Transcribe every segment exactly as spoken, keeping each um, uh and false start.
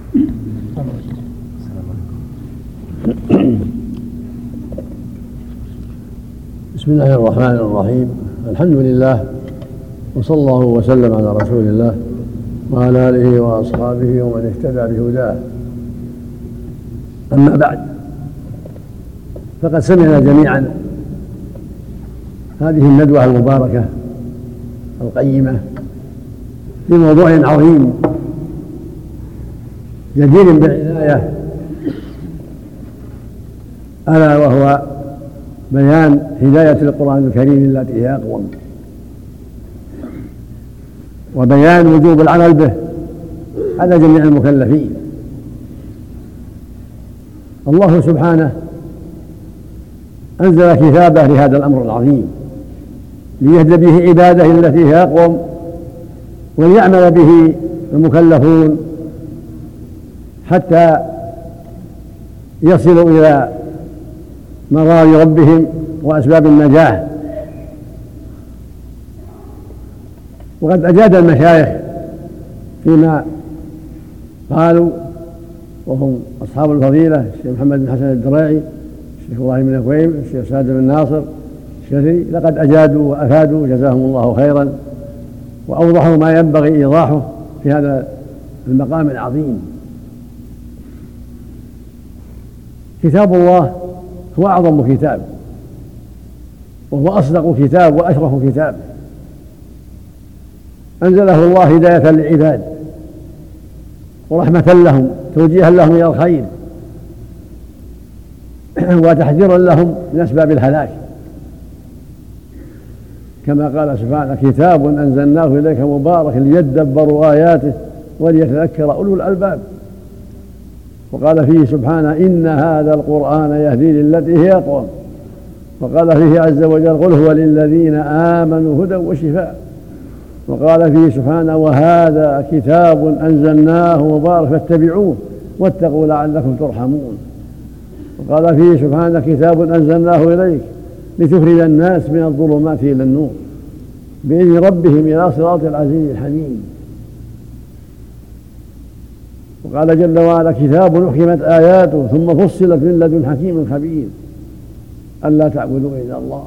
بسم الله الرحمن الرحيم. الحمد لله، وصلى الله وسلم على رسول الله وعلى آله وأصحابه ومن اهتدى بهداه. أما بعد، فقد سمعنا جميعا هذه الندوة المباركة القيمة في موضوع عظيم جدير بالعناية، ألا وهو بيان هداية القرآن الكريم التي هي أقوم، وبيان وجوب العمل به على جميع المكلفين. الله سبحانه أنزل كتابه لهذا الأمر العظيم ليهدى به عباده التي هي أقوم، وليعمل به المكلفون حتى يصلوا إلى مراضي ربهم وأسباب النجاح. وقد أجاد المشايخ فيما قالوا، وهم أصحاب الفضيلة الشيخ محمد بن حسن الدراعي، الشيخ إبراهيم بن كويم، الشيخ سعد بن ناصر الشري، لقد أجادوا وأفادوا جزاهم الله خيرا، وأوضحوا ما ينبغي إيضاحه في هذا المقام العظيم. كتاب الله هو أعظم كتاب، وهو أصدق كتاب وأشرف كتاب، أنزله الله هداية للعباد ورحمة لهم، توجيها لهم إلى الخير وتحذيرا لهم من أسباب الهلاك، كما قال سبحانه: كتاب أنزلناه إليك مبارك ليدبروا آياته وليتذكر أولو الألباب. وقال فيه سبحانه: إن هذا القرآن يهدي للتي هي أقوم. وقال فيه عز وجل: قل هو للذين آمنوا هدى وشفاء. وقال فيه سبحانه: وهذا كتاب أنزلناه مبارك فاتبعوه واتقوا لعلكم ترحمون. وقال فيه سبحانه: كتاب أنزلناه إليك لتخرج الناس من الظلمات إلى النور بإذن ربهم إلى صراط العزيز الحميد. وقال جل وعلا: كتاب أحكمت آياته ثم فصلت من لدن حكيم خبير ألا تعبدوا إلا الله.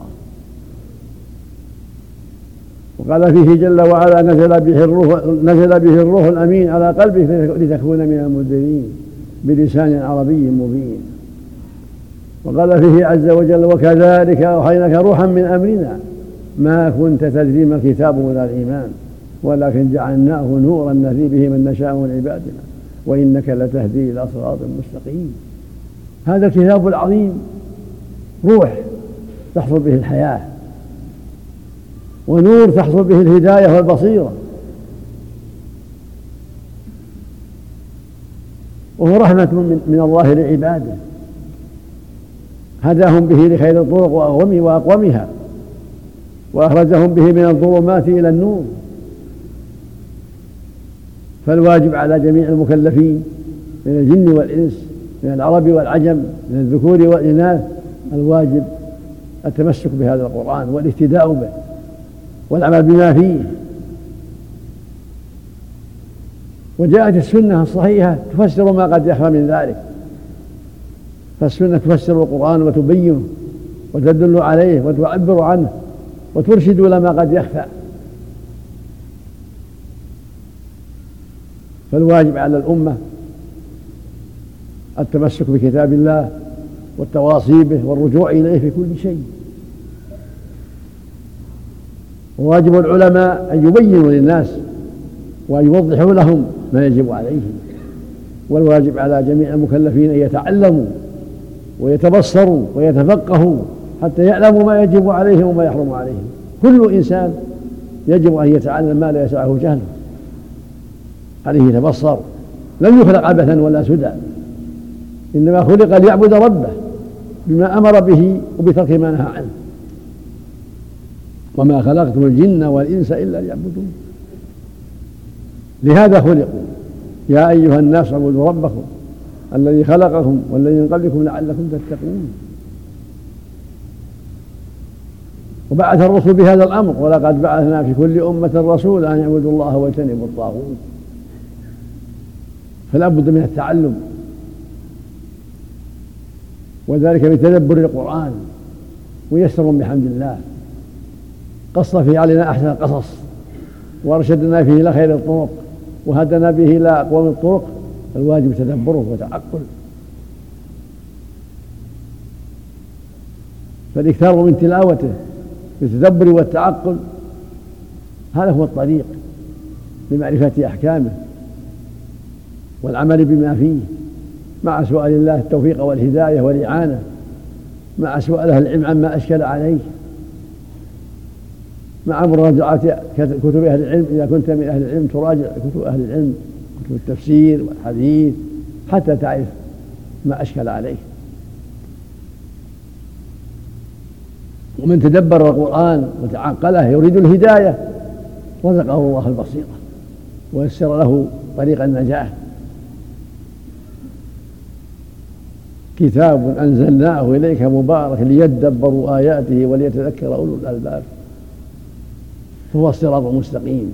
وقال فيه جل وعلا: نزل به الروح, نزل به الروح الأمين على قلبه لتكون من المنذرين بلسان عربي مبين. وقال فيه عز وجل: وكذلك أوحيناك روحا من أمرنا ما كنت تدري ما الكتاب ولا الإيمان ولكن جعلناه نورا نهدي به من نشاء من عبادنا وإنك لتهدي إلى صراط مستقيم. هذا الكتاب العظيم روح تحصل به الحياة، ونور تحصل به الهداية والبصيرة، وهو رحمة من الله لعباده، هداهم به لخير الطرق وأقومها، وأخرجهم به من الظلمات إلى النور. فالواجب على جميع المكلفين من الجن والإنس، من العرب والعجم، من الذكور والإناث، الواجب التمسك بهذا القرآن والاهتداء به والعمل بما فيه. وجاءت السنة الصحيحة تفسر ما قد يخفى من ذلك، فالسنة تفسر القرآن وتبينه وتدل عليه وتعبر عنه وترشد إلى ما قد يخفى. فالواجب على الأمة التمسك بكتاب الله والتواصي به والرجوع إليه في كل شيء. وواجب العلماء أن يبينوا للناس وأن يوضحوا لهم ما يجب عليهم. والواجب على جميع المكلفين أن يتعلموا ويتبصروا ويتفقهوا حتى يعلموا ما يجب عليهم وما يحرم عليهم. كل إنسان يجب أن يتعلم ما لا يسعه جهله، عليه يتبصر. لم يخلق عبثا ولا سدى، إنما خلق ليعبد ربه بما أمر به وبترك ما نهى عنه. وما خلقت الجن والإنس إلا ليعبدون، لهذا خلقوا. يا أيها الناس اعبدوا ربكم الذي خلقكم والذي من قبلكم لعلكم تتقون. وبعث الرسل بهذا الأمر: ولقد بعثنا في كل أمة رسولا أن يعبدوا الله واجتنبوا الطاغوت. فلا بد من التعلم، وذلك بتدبر القرآن ويسر بحمد الله. قص فيه علينا أحسن القصص وارشدنا فيه إلى خير الطرق وهدنا به إلى أقوم الطرق، الواجب تدبره وتعقل. فالإكثار من تلاوته بالتدبر والتعقل هذا هو الطريق لمعرفة أحكامه والعمل بما فيه، مع سؤال الله التوفيق والهداية والإعانة، مع سؤاله العلم عما أشكل عليه، مع مراجعة كتب أهل العلم. إذا كنت من أهل العلم تراجع كتب أهل العلم، كتب التفسير والحديث، حتى تعرف ما أشكل عليه. ومن تدبر القرآن وتعقله يريد الهداية رزقه الله البصيرة ويسر له طريق النجاة. كتاب أنزلناه إليك مبارك ليدبروا آياته وليتذكر أولو الألباب، هو الصراط المستقيم.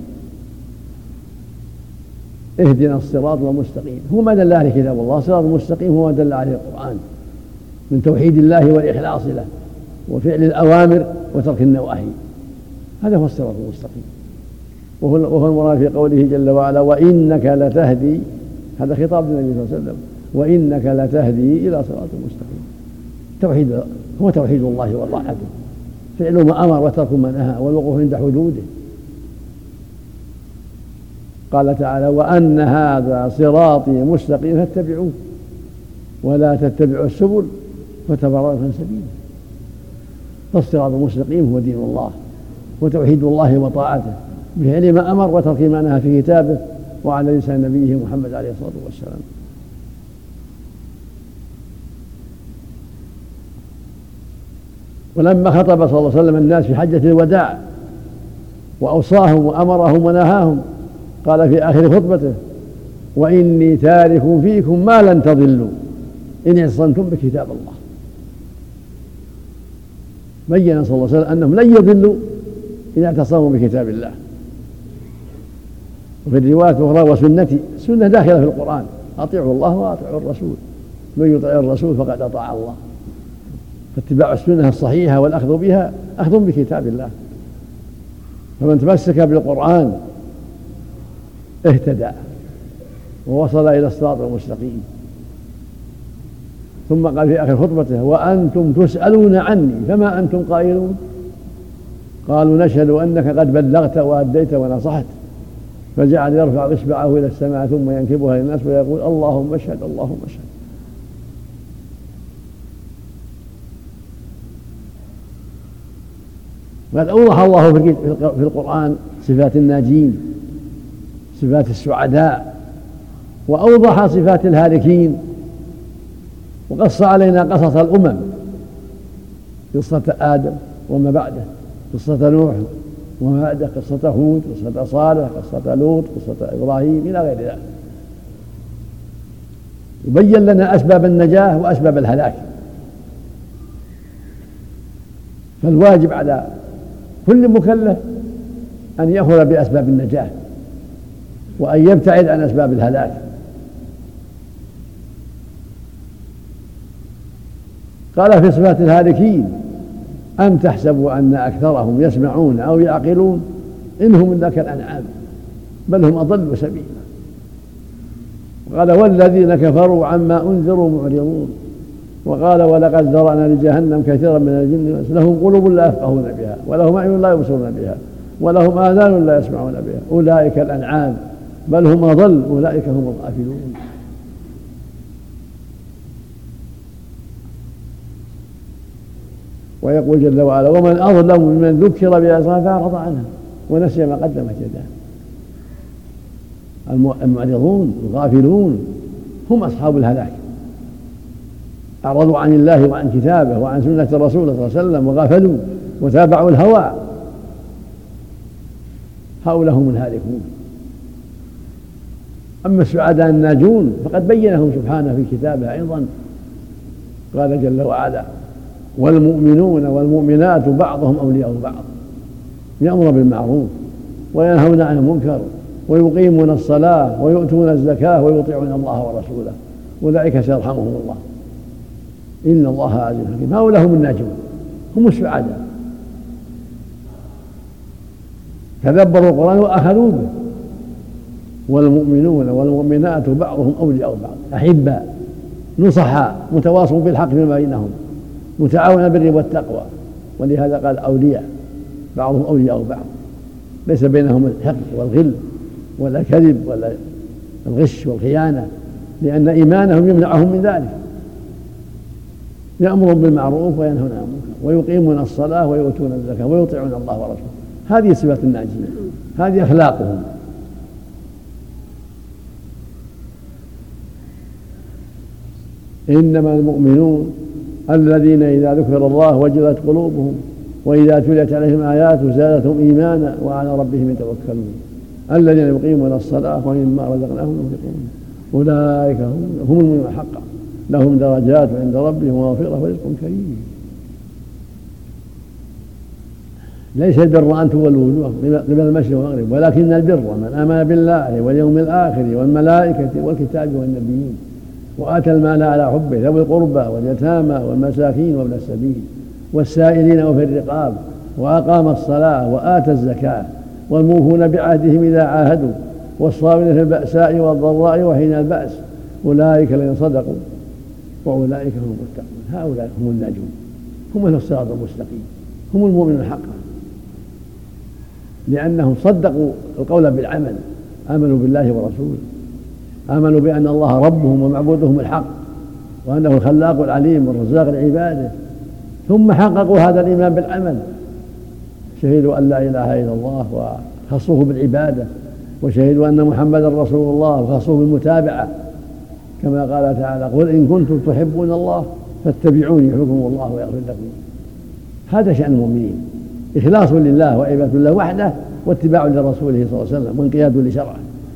اهدنا الصراط المستقيم، هو ما دل عليه كتاب الله. الصراط المستقيم هو ما دل عليه القرآن من توحيد الله والإخلاص له وفعل الأوامر وترك النواهي، هذا هو الصراط المستقيم. وهو المراد في قوله جل وعلا وإنك لتهدي، هذا خطاب للنبي صلى الله عليه وسلم، وإنك لتهدي إلى صراط مستقيم. توحيد هو توحيد الله وطاعته، فعل ما أمر وترك ما نهى والوقوف عند حدوده. قال تعالى وأن هذا صراطي مستقيم فاتبعوه ولا تتبعوا السبل فتفرق عن سبيله. فالصراط المستقيم هو دين الله وتوحيد الله وطاعته بفعل ما أمر وترك ما نهى في كتابه وعلى لسان نبيه محمد عليه الصلاة والسلام. ولما خطب صلى الله عليه وسلم الناس في حجة الوداع وأوصاهم وأمرهم ونهاهم قال في آخر خطبته وإني تارك فيكم ما لن تضلوا إن اعتصمتم بكتاب الله. بين صلى الله عليه وسلم أنهم لن يضلوا إن اعتصموا بكتاب الله. وفي الرواية الأخرى وسنتي، السنة داخلة في القرآن، أطيعوا الله وأطيعوا الرسول، من يطيع الرسول فقد أطاع الله. فاتباع السنة الصحيحة والأخذ بها أخذ بكتاب الله. فمن تمسك بالقرآن اهتدى ووصل إلى الصراط المستقيم. ثم قال في آخر خطبته وأنتم تسألون عني فما أنتم قائلون، قالوا نشهد أنك قد بلغت وأديت ونصحت. فجعل يرفع إصبعه إلى السماء ثم ينكبها للناس ويقول اللهم اشهد اللهم اشهد. وقد أوضح الله في القرآن صفات الناجين، صفات السعداء، وأوضح صفات الهالكين، وقص علينا قصص الأمم، قصة آدم وما بعده، قصة نوح وما بعده، قصة هود، قصة صالح، قصة لوط، قصة إبراهيم إلى غير ذلك. يبين لنا أسباب النجاة وأسباب الهلاك. فالواجب على كل مكلف أن يأخذ بأسباب النجاة وأن يبتعد عن أسباب الهلاك. قال في صفات الهالكين أم تحسبوا أن أكثرهم يسمعون أو يعقلون إن هم إلا كالأنعام بل هم أضل سبيلا. وقال والذين كفروا عما أنذروا معرضون. وقال ولقد ذرأنا لجهنم كثيرا من الجن والإنس لهم قلوب لا يفقهون بها ولهم أعين لا يبصرون بها ولهم آذان لا يسمعون بها أولئك الأنعام بل هم أضل أولئك هم الغافلون. ويقول جل وعلا ومن أظلم ممن ذكر بآيات فأعرض عنها ونسي ما قدمت يداه. المعرضون الغافلون هم أصحاب الهلاك، أعرضوا عن الله وعن كتابه وعن سنة الرسول صلى الله عليه وسلم وغافلوا وتابعوا الهوى، هؤلاء هم الهالكون. أما السعداء الناجون فقد بينهم سبحانه في كتابه أيضا. قال جل وعلا والمؤمنون والمؤمنات بعضهم أولياء بعض يأمر بالمعروف وينهون عن المنكر ويقيمون الصلاة ويؤتون الزكاة ويطيعون الله ورسوله أولئك سيرحمهم الله إن الله عزيز حكيم. هؤلاء هم الناجون، هم السعداء، تدبروا القرآن وأخذوا به. والمؤمنون والمؤمنات بعضهم أولياء بعض، أحباء نصحاء متواصون بالحق فيما بينهم، متعاون بالبر والتقوى. ولهذا قال أولياء، بعضهم أولياء بعض، ليس بينهم الحقد والغل ولا كذب ولا الغش والخيانة، لأن إيمانهم يمنعهم من ذلك. يأمرون بالمعروف وينهون عن المنكر ويقيمون الصلاة ويؤتون الزكاة ويطيعون الله ورسوله. هذه صفات الناجين، هذه أخلاقهم. إنما المؤمنون الذين إذا ذكر الله وجلت قلوبهم وإذا تليت عليهم آياته زادتهم إيمانا وعلى ربهم يتوكلون الذين يقيمون الصلاة ومما رزقناهم ينفقون أولئك هم المؤمنون حقا لهم درجات عند ربهم ومغفرة ورزق كريم. ليس البر أن تولوا وجوهكم قبل المشرق والمغرب، ولكن البر من آمن بالله واليوم الآخر والملائكة والكتاب والنبيين وآتى المال على حبه ذوي القربى واليتامى والمساكين وابن السبيل والسائلين وفي الرقاب وأقام الصلاة وآتى الزكاة والموفون بعهدهم إذا عاهدوا والصابرين في البأساء والضراء وحين البأس أولئك الذين صدقوا وأولئك هم المتقون. هؤلاء هم الناجون، هم أهل الصراط المستقيم، هم المؤمنون حقا، لأنهم صدقوا القول بالعمل، آمنوا بالله ورسوله، آمنوا بأن الله ربهم ومعبودهم الحق وأنه الخلاق العليم والرزاق لعباده، ثم حققوا هذا الإيمان بالعمل، شهدوا أن لا إله إلا الله وخصوه بالعبادة، وشهدوا أن محمدا رسول الله وخصوه بالمتابعة، كما قال تعالى قل إن كنتم تحبون الله فاتبعوني يحببكم الله ويغفر لكم. هذا شأن المؤمنين، إخلاص لله وعبادة الله وحده واتباع لرسوله صلى الله عليه وسلم وانقياد لشرعه،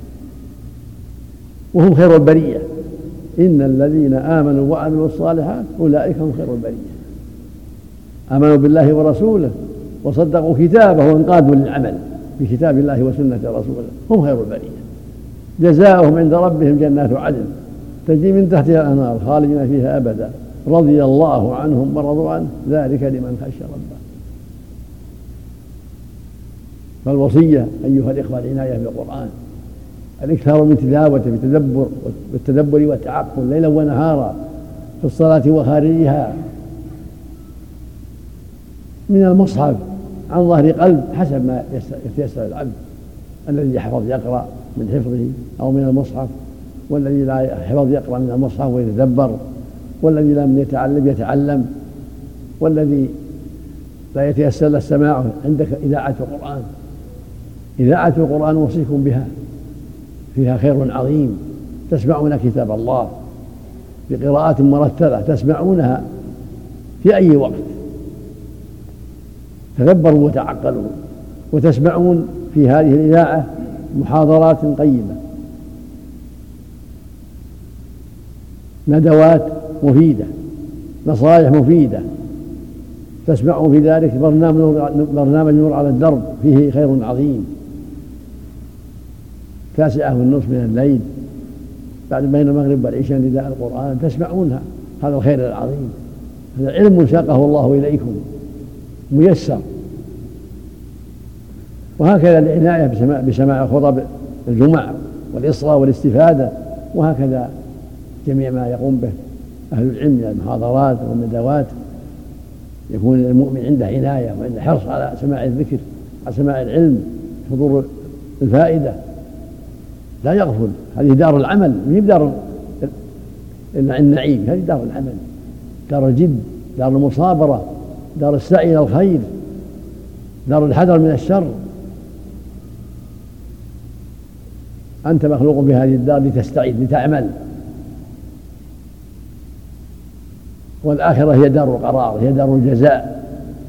وهم خير البرية. إن الذين آمنوا وعملوا الصالحات أولئك هم خير البرية، آمنوا بالله ورسوله وصدقوا كتابه وانقادوا للعمل بكتاب الله وسنة رسوله، هم خير البرية. جزاؤهم عند ربهم جنات عدن تجري من تحتها الأنهار خالدين فيها أبدا رضي الله عنهم ورضوا عنه ذلك لمن خشي ربه. فالوصية أيها الإخوة العناية بالقرآن، الإكثار من تلاوته بالتدبر والتدبر والتعقل ليلا ونهارا في الصلاة وخارجها، من المصحف عن ظهر قلب حسب ما يتيسر العبد، الذي يحفظ يقرأ من حفظه أو من المصحف، والذي لا يحفظ يقرأ من المصحف ويتدبر، والذي لم يتعلم يتعلم، والذي لا يتيسر له السماع عندك إذاعة القرآن. إذاعة القرآن أوصيكم بها، فيها خير عظيم، تسمعون كتاب الله بقراءة مرتلة تسمعونها في أي وقت، تدبروا وتعقلوا، وتسمعون في هذه الإذاعة محاضرات قيمة، ندوات مفيدة، نصائح مفيدة، تسمعون في ذلك برنامج نور على الدرب فيه خير عظيم، تاسعة والنصف من الليل بعد بين المغرب والعشاء نداء القرآن تسمعونها، هذا الخير العظيم، هذا علم ساقه الله إليكم ميسر. وهكذا العناية بسماع, بسماع خطب الجمعة والإصغاء والاستفادة، وهكذا جميع ما يقوم به أهل العلم من المحاضرات والندوات، يكون المؤمن عنده عناية وعنده حرص على سماع الذكر، على سماع العلم، حضور الفائدة، لا يغفل. هذه دار العمل، مش دار النعيم، هذه دار العمل، دار الجد، دار المصابرة، دار السعي إلى الخير، دار الحذر من الشر. أنت مخلوق بهذه الدار لتستعيد لتعمل، والآخرة هي دار القرار، هي دار الجزاء.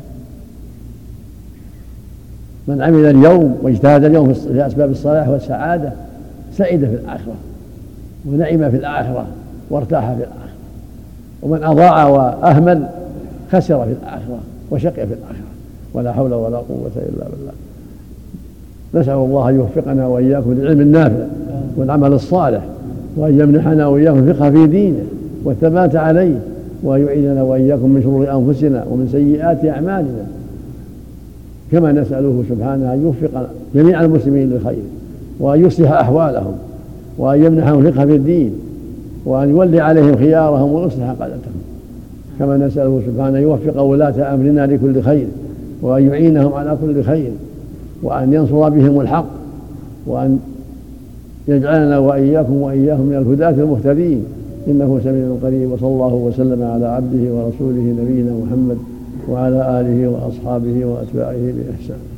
من عمل اليوم واجتهد اليوم في أسباب الصلاح والسعادة سعيد في الآخرة ونعم في الآخرة وارتاح في الآخرة، ومن أضاع وأهمل خسر في الآخرة وشقي في الآخرة، ولا حول ولا قوة إلا بالله. نسأل الله أن يوفقنا وإياكم للعلم النافع والعمل الصالح، وأن يمنحنا وإياكم الفقه في دينه والثبات عليه، وأن يعيذنا وإياكم من شرور أنفسنا ومن سيئات أعمالنا، كما نسأله سبحانه أن يوفق جميع المسلمين للخير، وأن يصلح أحوالهم، وأن يمنحهم الفقه في الدين، وأن يولي عليهم خيارهم ويصلح قادتهم، كما نسأله سبحانه أن يوفق ولاة أمرنا لكل خير، وأن يعينهم على كل خير، وأن ينصر بهم الحق، وأن يجعلنا وإياكم وإياهم من الهداة المهتدين، إنه سميع قريب. وصلى الله وسلم على عبده ورسوله نبينا محمد وعلى آله وأصحابه وأتباعه بإحسان.